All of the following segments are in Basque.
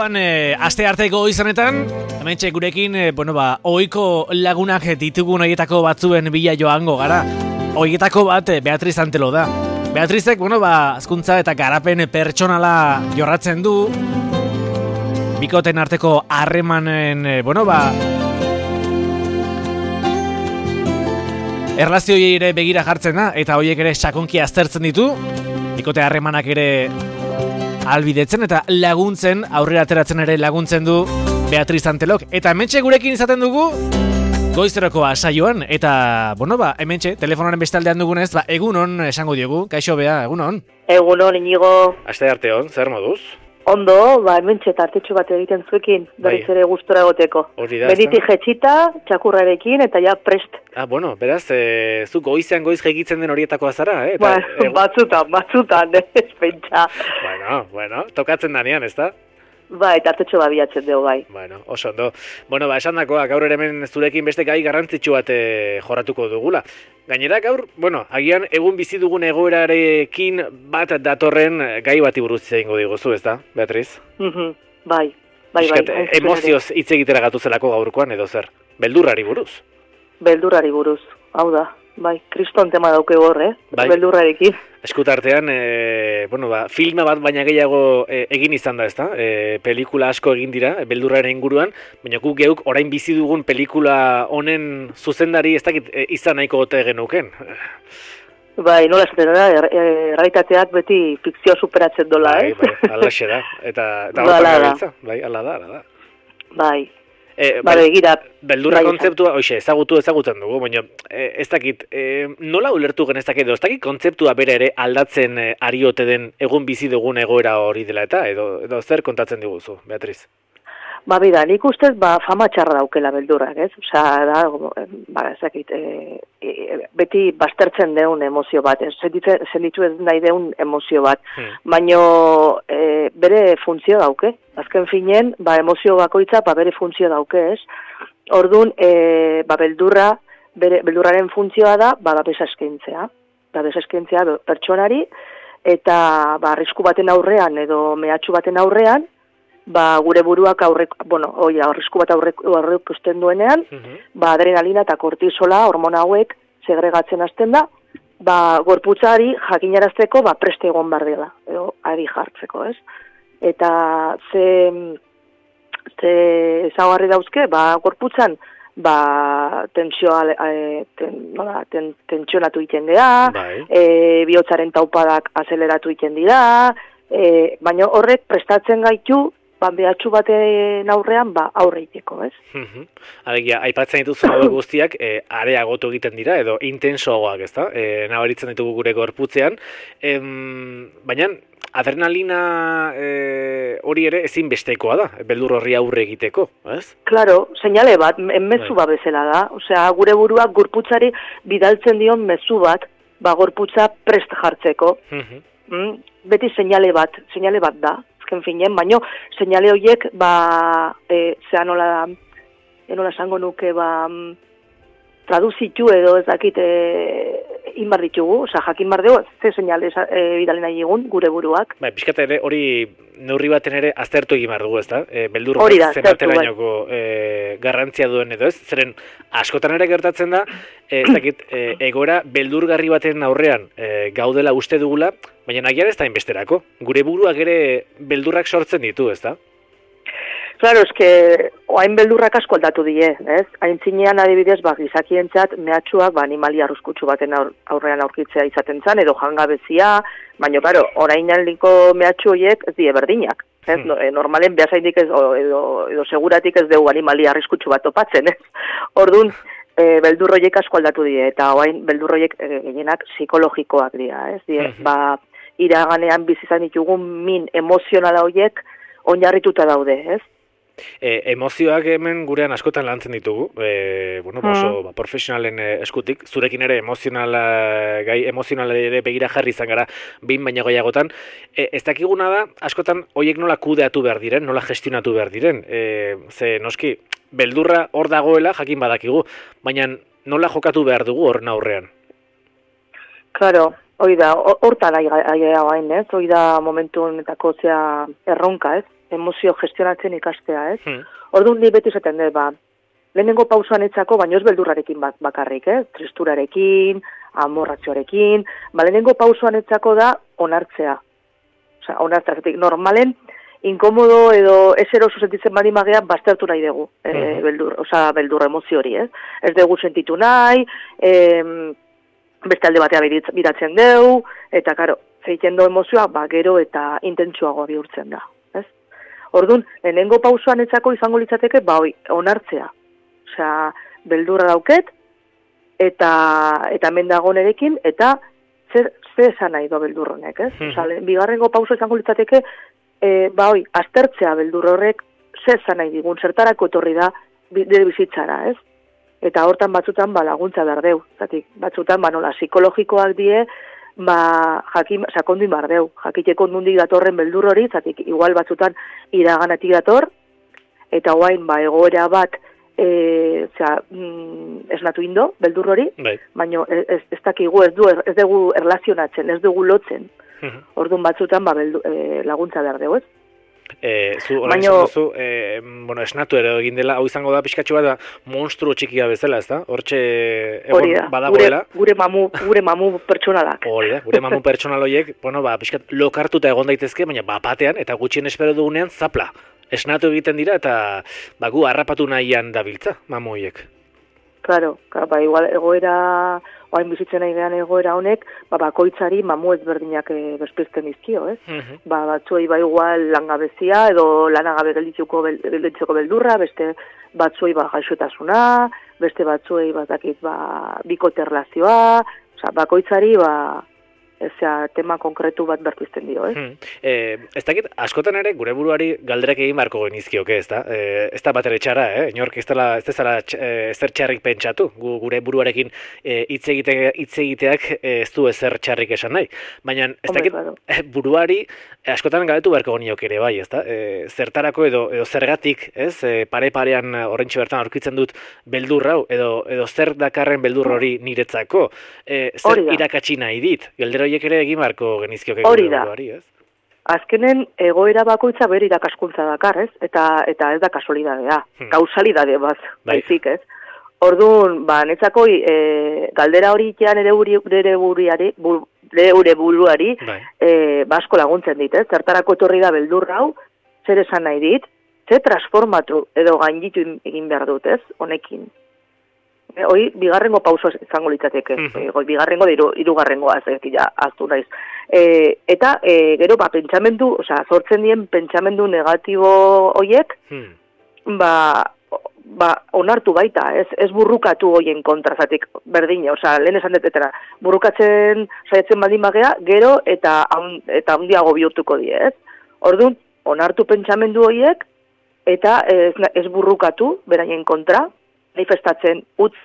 Gaurkoan astearteko izanetan, hementxe gurekin, ohiko lagunak ditugun horietako batzuen bila joango gara. Horietako bat Beatriz Antelo da. Beatrizek, hezkuntza eta garapen pertsonala jorratzen du. Bikoten arteko harremanen, erlazioei ere begira jartzen da, eta horiek ere sakonki aztertzen ditu. Bikote harremanak ere albidetzen eta laguntzen, aurrera ateratzen ere laguntzen du Beatriz Antelok. Eta hementxe gurekin izaten dugu goizeroko saioan, eta, hementxe, telefonaren bestaldean dugunez, egunon esango diogu. Kaixo, Bea, egunon? Egunon, Inigo. Aste arte hon, zer moduz? Ondo, hementxe tartetxo bat egiten zuekin, berriz ere gustora egoteko. Beniti jetxita, txakurrarekin, eta ja prest. Beraz, zu goizean goiz jegitzen den horietakoa zara, eh? Batzutan, ez pentsa. Tokatzen danean, ez da? Bai, tartetxo bat bilatzen dugu, bai. Oso ondo. Esan dakoa, gaur ere hemen zurekin beste gai garrantzitsu bat jorratuko dugula. Gainera gaur, agian egun bizi dugun egoerarekin bat datorren gai bati buruz egingo diguzu, ez da, Beatriz? Bai. Emozioz hitz egitera gatuzelako gaurkoan edo zer? Beldurrari buruz? Beldurrari buruz, hau da. Bai, kriston tema dauke hor, beldurrarekin. Eskutartean, filma bat baina gehiago egin izan da, ezta? Pelikula asko egin dira, beldurraren inguruan, baina guk geuk orain bizi dugun pelikula honen zuzendari ez dakit izan nahiko gote genuken. Bai, nola esaten da, realitateak beti fikzio superatzen dola, Bai, alaxe da, eta horretan bai, ala da. Bai. Egira. Beldurra kontzeptua, ezagutzen dugu, baina ez dakit, nola ulertu genezak edo, ez dakit kontzeptua bere ere aldatzen ari ote den egun bizi dugun egoera hori dela eta, edo zer kontatzen diguzu, Beatriz? Nik ustez, fama txarra daukela beldurrak, ez? Ez dakit, beti baztertzen deun emozio bat, zelitu ez nahi deun emozio bat, baina bere funtzio dauke. Azken finen, emozio bakoitza, bere funtzio dauke, ez? Orduan, beldurraren funtzioa da, babesa eskentzea. Babesa eskentzea pertsonari, eta arrisku baten aurrean, edo mehatxu baten aurrean, gure buruak arrisku bat aurrek usten duenean, adrenalina eta kortisola, hormona hauek, segregatzen hasten da, gorputzari jakinarazteko preste egon behar dela, edo ari jartzeko, ez? Eta ze ezaugarri dauzke, gorputzan, tentsionatu egiten dira, bihotzaren taupadak azeleratu egiten dira, baina horrek prestatzen gaitu, behatxu baten aurrean, aurre iteko, ez? Alegia, aipatzen dituzu hauek guztiak, areagotu egiten dira, edo intensoagoak, ez da? Nabaritzen ditugu gure gorputzean, baina adrenalina hori ere ezinbestekoa da, beldur horri aurre egiteko, ez? Claro, seinale bat, mezu bat bezala da. Osea, gure buruak gorputzari bidaltzen dion mezu bat, gorputza prest jartzeko. Beti seinale bat da, azken finen, baino seinale horiek, nola esango nuke, traduzitu edo ez dakit inbar ditugu, jakin bar dugu, ze seinale bidalen nahi egun, gure buruak. Pixkat ere hori neurri baten ere aztertu egin behar dugu, ez da? Beldur zenbaterainoko garrantzia duen edo ez? Zeren askotan ere gertatzen da, ez dakit, egoera beldurgarri baten aurrean gaudela uste dugula, baina nagian ez da inbesterako. Gure buruak ere beldurrak sortzen ditu, ez da? Claro, oain beldurrak asko aldatu die, ez? Aintzinean adibidez, gizakientzat mehatxuak animalia arruskutsu baten aurrean aurkitzea izaten zan, edo jangabezia, baina, claro, orain aldiko mehatxu horiek ez die berdinak. Normalen behazainik ez, edo seguratik ez dugu animalia arruskutsu bat topatzen, ez? Orduan, beldurroiek asko aldatu die, eta oain beldurroiek gehienak psikologikoak dira, ez? Iraganean bizizan ditugun min emozionala horiek oinarrituta daude, ez? Emozioak hemen gurean askotan lantzen ditugu, oso profesionalen eskutik, zurekin ere gai emozionala ere begira jarri izan gara, behin baina gehiagotan. Ez dakiguna da, askotan horiek nola kudeatu behar diren, nola gestionatu behar diren. Ze noski, beldurra hor dagoela jakin badakigu, baina nola jokatu behar dugu horren aurrean? Claro, hori da, hortan aia hain, ez? Hori da momentu honetako erronka, ez? emozio gestionatzen ikastea, ez? Orduan ni beti esaten dut, lehenengo pausoan etzako, baino ez beldurrarekin bakarrik, tristurarekin, amorratxoarekin, lehenengo pausoan etzako da onartzea. Osea, onartzea, zetik, normalen, inkomodo edo eseroso sentitzen badimagea, baztertu nahi dugu, beldur emozio hori, ez? Ez dugu sentitu nahi, beste alde batea biratzen dugu, eta, karo, zeiten do emozioa, gero eta intentsuagoa bihurtzen da, ez? Orduan, lehenengo pausoan etzako izango litzateke, onartzea. Osea, beldurra dauket, eta mendago nerekin, eta zer esan nahi do beldur honek, ez? Osea, bigarrengo pauso izango litzateke, aztertzea beldur horrek, zer esan nahi digun, zertarako etorri da bizitzara, ez? Eta hortan batzutan, laguntza behar deu. Zatik, batzutan, nola, psikologikoak die, sakonduin behar deu. Jakiteko nundik datorren beldur hori, zatik, igual batzutan iraganatik dator, eta guain, egoera bat, esnatu indo, beldur hori, baina ez dakigu, ez dugu erlazionatzen, ez dugu lotzen. Orduan batzutan, laguntza behar deu, ez? Zu, orain duzu, esnatu ere egin dela, hau izango da pixkatxo bat, monstruo txikia bezala, ez da? Hortxe egon badagoela. Gure mamu pertsonalak. Hori da, gure mamu pertsonaloiek, pixkat lokartuta egon daitezke, baina batean, eta gutxien espero dugunean, zapla. Esnatu egiten dira, eta gu harrapatu nahian dabiltza, mamu horiek. Claro, igual egoera, oain bizitzen nahi gehan egoera honek, bakoitzari mamu ezberdinak bezpizten izkio, ez? Batzuei igual langabezia edo lanagabe gelditzeko beldurra, beste batzuei gaixotasuna, beste batzuei bikote erlazioa, bakoitzari tema konkretu bat bertuzten dio, ez? Ez dakit, askotan ere, gure buruari galderak egin beharko genizkioke, ez da? Ez da bat ere txara, inork ez dezala ezer txarrik pentsatu, gure buruarekin hitz egiteak ez du ezer txarrik esan nahi. Baina, ez dakit, buruari askotan galdetu beharko geniok ere bai, ez da? Zertarako edo zergatik, ez? Pare-parean horrentxe bertan aurkitzen dut beldur hau, edo zer dakarren beldur hori niretzako, zer irakatsi nahi dit, galdera horiek ere egin beharko genizkioke gure buruari, ez? Azkenen egoera bakoitza bere irakaskuntza dakar, ez? Eta ez da kasualidadea, kausalidade bat, baizik, ez? Orduan, netzako galdera hori itean ere buruari asko laguntzen dit, ez? Zertarako etorri da beldur hau, zer esan nahi dit, zer transformatu edo gainditu egin behar dut, ez? Honekin. Hoi, bigarrengo pauso izango litzateke. Bigarrengo da hirugarrengoa, aztu naiz. Eta, gero, pentsamendu, sortzen dien pentsamendu negatibo hoiek, onartu baita, ez burrukatu hoien kontra, zatik, berdine, lehen esan detetera, burrukatzen saiatzen baldin bagea, gero eta handiago bihurtuko die, ez? Orduan, onartu pentsamendu hoiek, eta ez burrukatu, beraien kontra, manifestatzen utz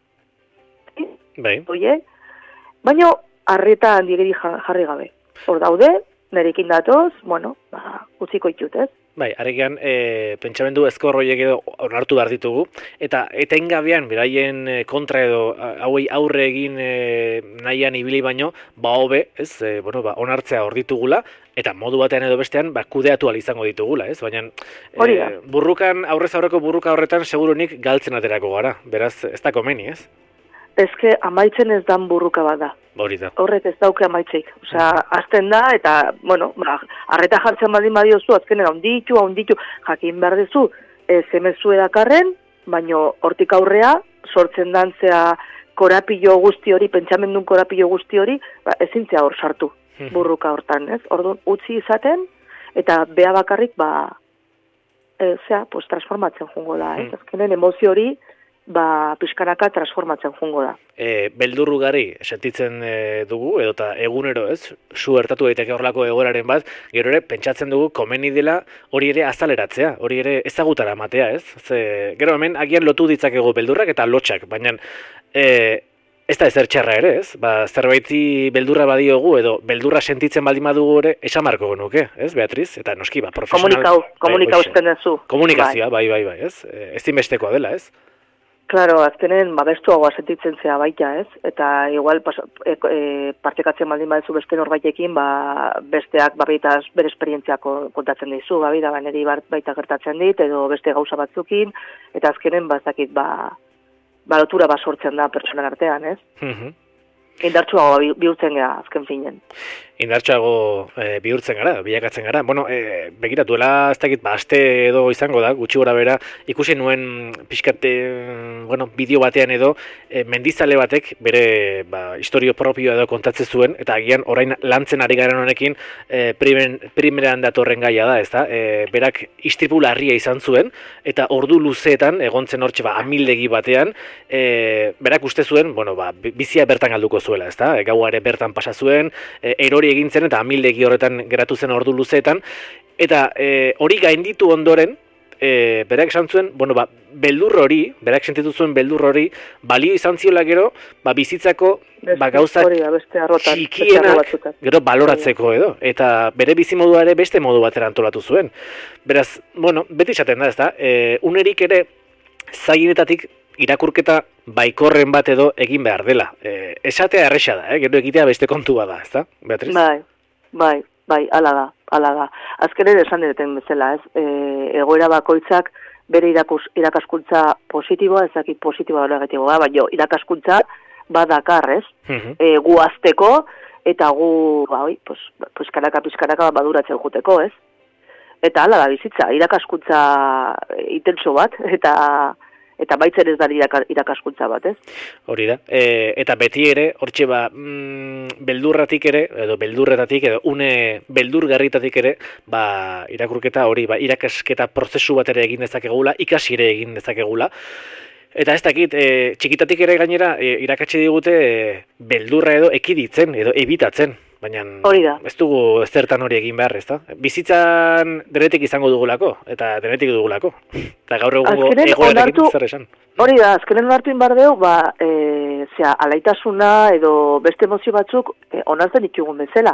baina arreta handigeri jarri gabe. Hor daude, nerekin datoz, utziko itut, ez? Arekean, pentsamendu ezkor horiek edo onartu behar ditugu, eta etengabean, beraien kontra edo hauei aurre egin nahian ibili baino, hobe, ez, onartzea hor ditugula, eta modu batean edo bestean, kudeatu izango ditugula, ez? Baina, aurrez aurreko burruka horretan, segurunik galtzen aterako gara, beraz, ez da komeni, ez? Ezke amaitzen ez dan burruka bat da. Hori da. Horrek ez dauke amaitzeik. Azten da, eta, arreta jartzen baldin badiozu, azkenen haunditu, jakin behar dezu, zemezu edakarren, baino hortik aurrea, sortzen dantzea korapillo guzti hori, pentsamendun korapillo guzti hori, ezintzea hor sartu, burruka hortan, ez? Orduan, utzi izaten, eta bea bakarrik, transformatzen jungo da, ez? Azkenen emozio hori, pixkanaka transformatzen jungo da. Beldurru gari sentitzen dugu, edota egunero, ez? Su hartatu daiteke horrelako egoeraren bat, gero ere, pentsatzen dugu, komeni dela hori ere azaleratzea, hori ere ezagutara matea, ez? Gero hemen, agian lotu ditzakegu beldurrak eta lotxak, baina ez da ezer txarra ere, ez? Zerbaiti beldurra badiogu, edo beldurra sentitzen baldin badugu ere, esamarko genuke, ez, Beatriz? Eta noski, profesional... Komunikau ezten duzu. Komunikazioa, bai, ez? Ezinbestekoa dela, ez? Claro, azkenen bestuagoa sentitzen zea baita, ez? Eta igual partekatzen baldin baduzu beste norbaitekin, besteak baita bere esperientziak kontatzen dizu, da niri baita gertatzen dit edo beste gauza batzukin, eta azkenen ez dakit, lotura sortzen da pertsonan artean, ez? Indartsuago bihurtzen gara azken finen. Indartsuago bihurtzen gara, bilakatzen gara. Bueno, begira, duela ez dakit, aste edo izango da, gutxi gora bera, ikusi nuen pixkat, bideo batean edo, mendizale batek bere historio propioa edo kontatzen zuen, eta agian orain lantzen ari garen honekin primeran datorren gaia da, ezta? Berak istripu larria izan zuen, eta ordu luzeetan, egontzen hortxe amildegi batean, berak uste zuen, bizia bertan galduko zuela, ezta? Gaua ere bertan pasa zuen, erori egin zen eta amildegi horretan geratu zen ordu luzeetan, eta hori gainditu ondoren, berak esan zuen, beldur hori, berak sentitu zuen beldur hori, balio izan ziola gero, bizitzako gauza txikienak gero baloratzeko edo, eta bere bizimodua ere beste modu batera antolatu zuen. Beraz, beti esaten da, ezta? Unerik ere zaienetatik irakurketa baikorren bat edo egin behar dela. Esatea erresa da, gero egitea beste kontua da, ezta, Beatriz? Bai, ala da. Azkenen esan direten bezala, ez? Egoera bakoitzak bere irakaskuntza positiboa, ezakit positiboa da negatiboa, baina irakaskuntza badakar, ez? Gu azteko, eta gu, pizkanaka baduratzen juteko, ez? Eta ala da bizitza, irakaskuntza intenso bat, eta baitzen ez da irakaskuntza bat, ez? Hori da. Eta beti ere, hortxe beldurratik ere, edo beldurretatik, edo une beldurgarritatik ere, irakurketa hori, irakasketa prozesu bat ere egin dezakegula, ikasi ere egin dezakegula. Eta ez dakit, txikitatik ere gainera, irakatsi digute beldurra edo ekiditzen, edo ebitatzen. Baina ez dugu zertan hori egin behar, ezta? Bizitzan denetik izango dugulako, eta denetik dugulako. Eta gaur egungo egoerarekin zer esan. Hori da, azkenen onartu inbardeu, alaitasuna edo beste emozio batzuk onartzen ditugun bezala.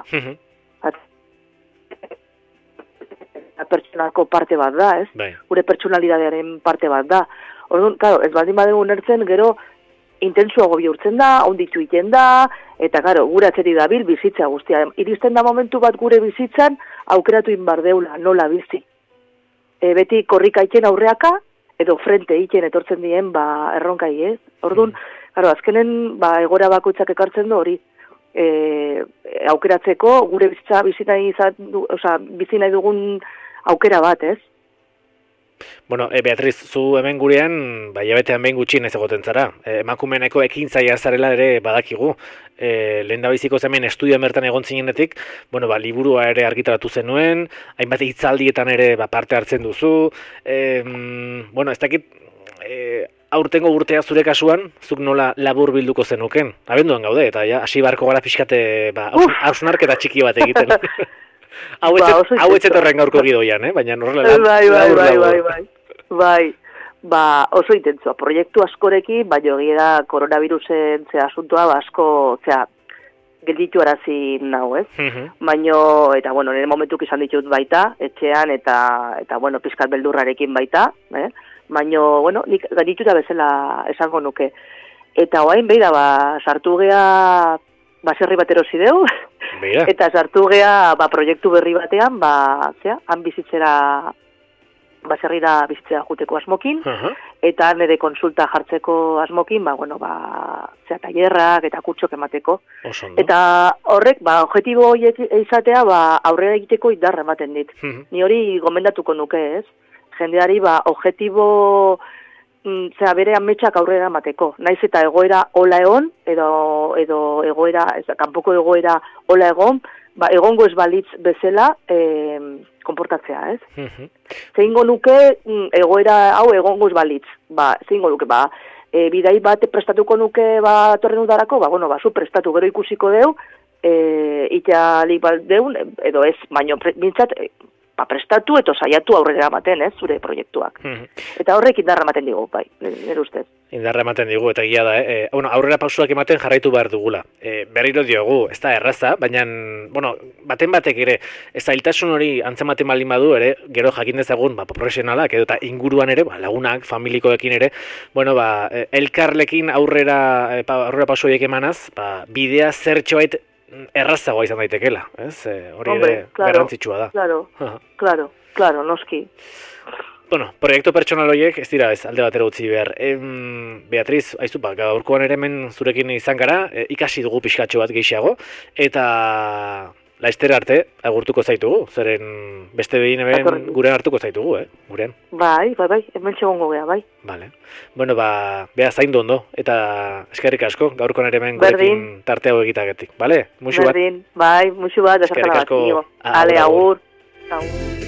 Pertsonalko parte bat da, ez? Gure pertsonalidadearen parte bat da. Orduan, ez baldin badegu unertzen, gero intentsuago bihurtzen da, onditu iten da, eta gure atzeri dabil bizitza guztia. Iristen da momentu bat gure bizitzan, aukeratu inbardeula, nola bizi. Beti korrika iten aurreaka, edo frente iten etortzen dien, erronkai, ez? Orduan, azkenen, egora bakoitzak ekartzen du hori, aukeratzeko, gure bizitza bizi nahi dugun aukera bat, ez? Bueno, Beatriz, zu hemen gurean, jabetean behin gutxien ez egoten zara. Emakumeneko ekintzaia zarela ere badakigu. Lehendabiziko hemen estudia mertan egon zinenetik, liburua ere argitaratu zenuen, hainbat hitzaldietan ere parte hartzen duzu. Ez dakit, aurtengo urtea zure kasuan, zuk nola labur bilduko zenuken. Abenduan gaude, eta hasi barko gara pixkate hausnarketa txiki bat egiten. Hau etzetorren gaurko gidoian, baina horrela Bai, oso intentzua. Proiektu askorekin, baina gira koronavirusen asuntoa asko, gelditu arazi nahu, ez? Baina, eta nire momentuk izan ditut baita, etxean, eta pizkat beldurrarekin baita, baina, nik dituta bezala esango nuke. Eta oain, sartu gea baserri bat erosi deu, eta sartu gea proiektu berri batean, han bizitzera, baserrira bizitzera juteko asmokin, eta nire konsulta jartzeko asmokin, tailerrak eta kurtxok emateko. Eta horrek, objetibo horiek izatea, aurrera egiteko indarra ematen dit. Ni hori gomendatuko nuke, ez? Jendeari, objetibo bere ametsak aurrera emateko. Naiz eta egoera hola egon, edo egoera, kanpoko egoera hola egon, egongo ez balitz bezala konportatzea, ez? Zeingo nuke egoera hau egongo ez balitz. Zeingo nuke, bidai bat prestatuko nuke torren udarako, zu prestatu gero ikusiko deu, itxalik bat deun, edo ez, baino bintzat prestatu eta saiatu aurrera ematen, zure proiektuak. Eta horrek indarra ematen digu, bai, nire ustez. Indarra ematen digu, eta egia da, aurrera pausuak ematen jarraitu behar dugula. Berriro diogu, ez da erraza, baina, baten batek ere, ez zailtasun hori antzematen baldin badu ere, gero jakin dezagun, profesionalak edo eta inguruan ere, lagunak, familikoekin ere, elkarlekin aurrera pausu horiek emanaz, bidea zertxoait errazagoa izan daitekela, ez? Hori ere garrantzitsua da. Claro, noski. Proiektu pertsonal horiek ez dira ez alde batera utzi behar. Beatriz, aizu, gaurkoan ere hemen zurekin izan gara, ikasi dugu pixkatxo bat gehiago, eta laiztera arte agurtuko zaitugu, zeren beste behin hemen gurean hartuko zaitugu, gurean. Bai, hemen txegongo gea, bai. Vale. Bea zaindu ondo, eta eskerrik asko, gaurkoan ere hemen gurekin tarte hau egitagetik, bale? Muxu bat. Berdin, bai, muxu bat, eskerrik asko. Ale, agur.